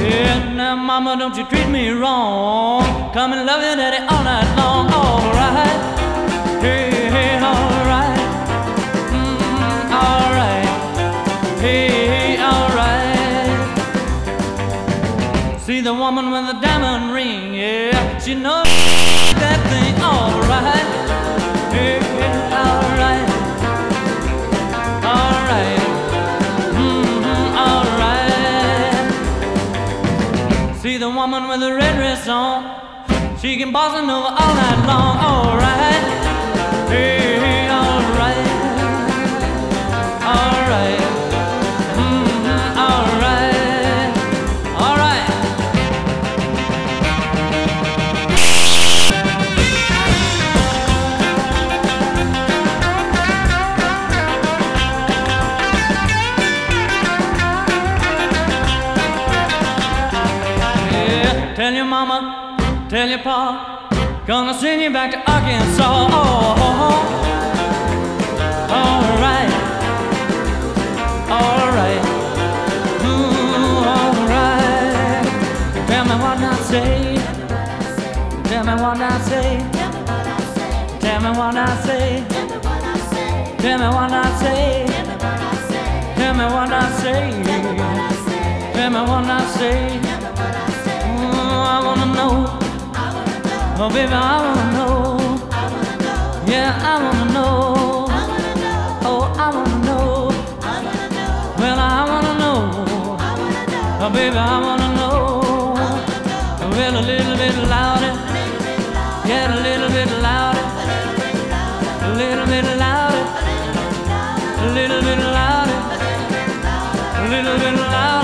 Yeah, now mama, don't you treat me wrong. Come and love your daddy all night long. Alright, hey, hey, alright, alright, hey, alright. See the woman with the diamond ring, yeah, she knows that thing. Alright, hey, alright, alright, alright. See the woman with the red dress on, she can boss it over all night long. Alright, hey, alright, alright, alright, alright. Yeah, tell your mama, tell your pa, gonna send you back to Arkansas. Alright, alright, alright. Tell me what I say, tell me what I say, tell me what I say, tell me what I say, tell me what I say, tell me what I say. I wanna know. Oh, baby, I wanna know. Yeah, I wanna know. Oh, I wanna know. Well, I wanna know. Oh, baby, I wanna know. Well, a little bit louder. Yeah, a little bit louder. A little bit louder. A little bit louder. A little bit louder.